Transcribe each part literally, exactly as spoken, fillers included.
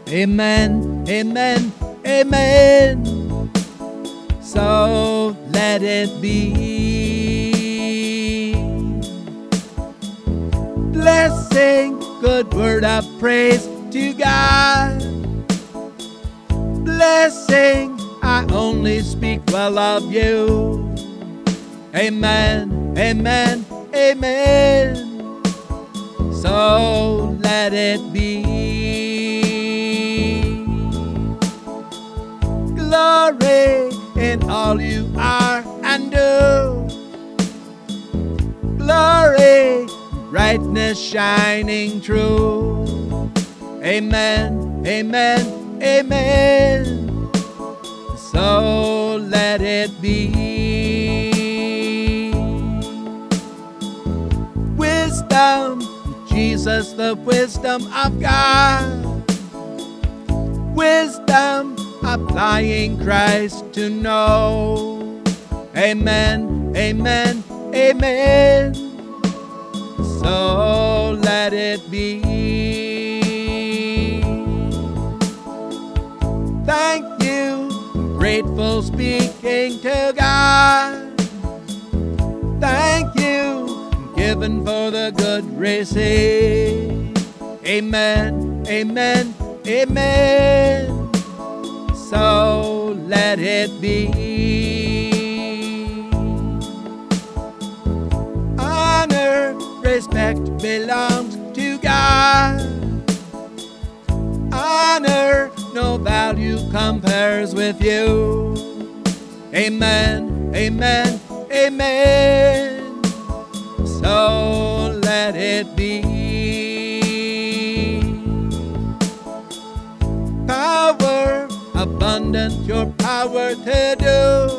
Amen, amen, amen. So let it be. Blessing, good word of praise to God. Blessing, I only speak well of you. Amen, amen, amen. So let it be. Glory in all you are and do. Glory, brightness shining true. Amen, amen, amen. So let it be. Wisdom, Jesus, the wisdom of God. Wisdom, applying Christ to know. Amen, amen, amen. So let it be. Thank you, grateful speaking to God. Thank you, given for the good receive. Amen, amen, amen. So let it be. Honor, respect belongs to God. Honor, no value compares with you. Amen, amen, amen. So let it be. Power, abundant, your power to do.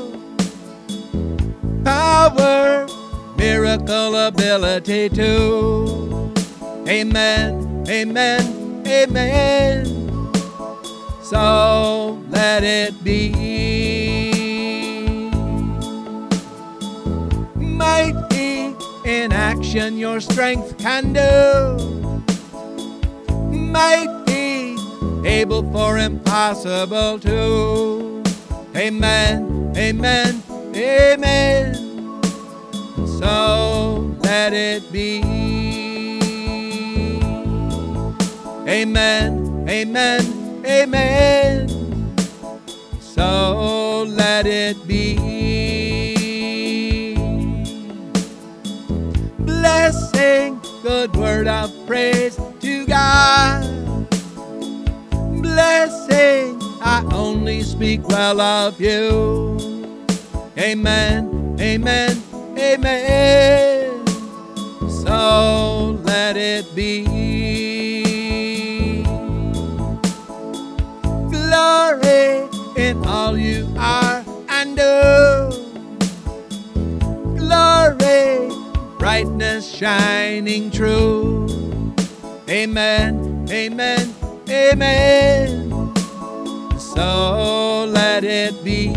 Power, miracle ability to. Amen, amen, amen. So let it be. Mighty in action, your strength can do. Mighty, able for impossible too. Amen, amen, amen. So let it be. Amen, amen, amen. So let it be. Blessing, good word of praise to God. Blessing, I only speak well of you. Amen, amen, amen. So let it be. Glory in all you are and do. Glory, brightness shining true. Amen, amen, amen. So let it be.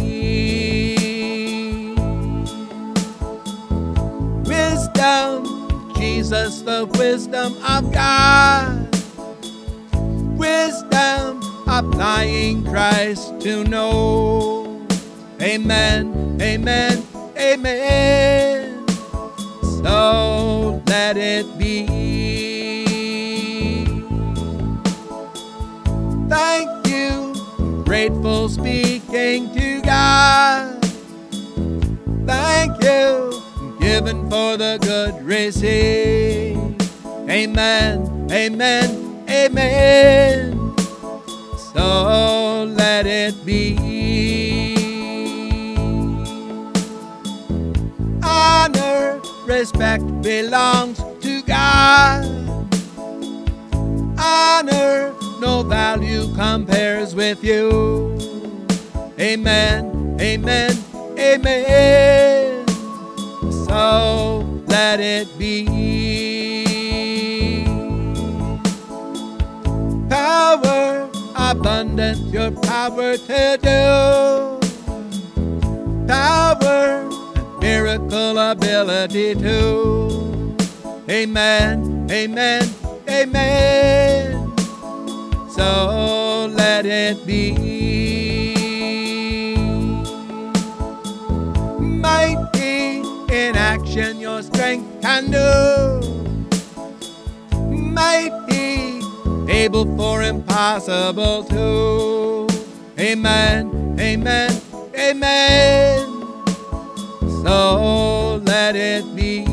Wisdom, Jesus, the wisdom of God. Wisdom, applying Christ to know. Amen, amen, amen. So let it be. Thank you, grateful speaking to God. Thank you, given for the good receive. Amen, amen, amen. So let it be. Honor, respect belongs to God. Honor, no value compares with you. Amen, amen, amen. So let it be. Power, abundant, your power to do. Power, miracle ability to. Amen, amen, amen. So let it be. Mighty in action your strength can do. Mighty, able for impossible too. Amen, amen, amen. So let it be.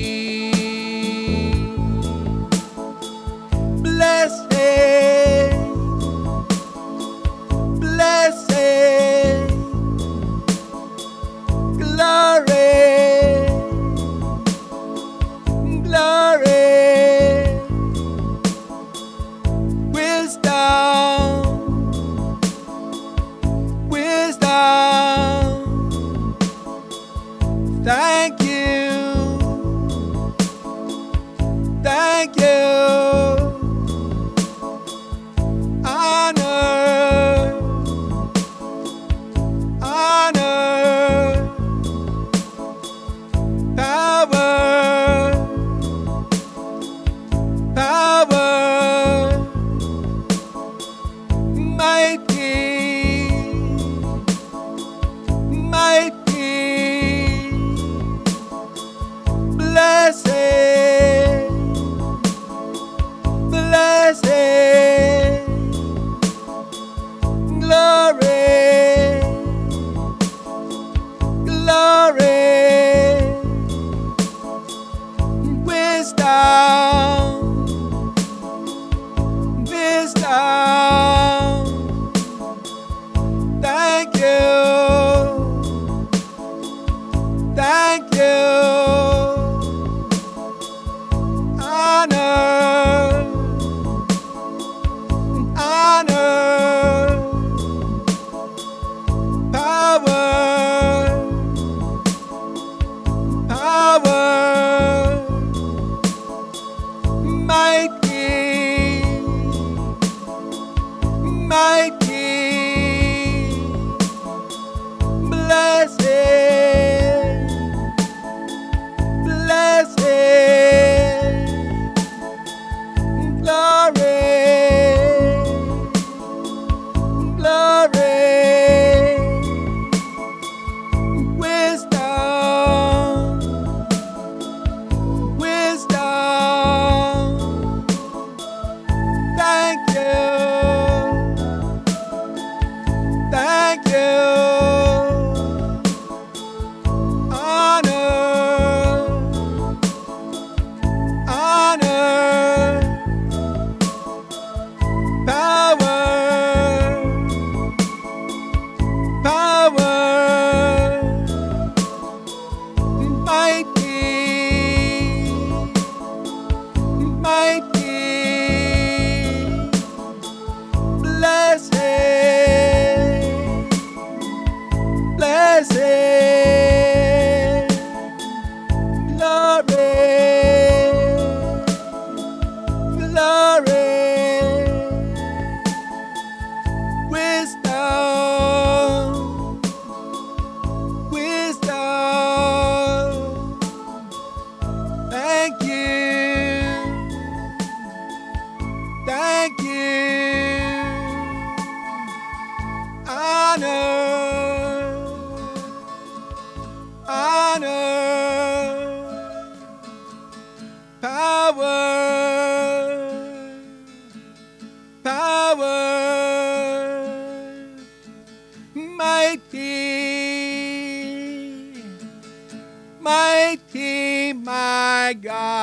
Blessed, blessed, glory, glory, wisdom, wisdom. Thank you, thank you. Honor, honor, power, power, mighty, mighty, blessed, blessed, glory, glory, wisdom, wisdom. Thank you, thank you. Honor, honor, power, power, mighty, mighty, blessed, blessed, glory, glory, wisdom, wisdom. Thank you, thank you. Honor, honor, power, power, mighty, mighty, blessed, blessed, glory, glory, wisdom, wisdom. Thank you, thank you. Honor, honor, power, power, mighty, mighty, my God.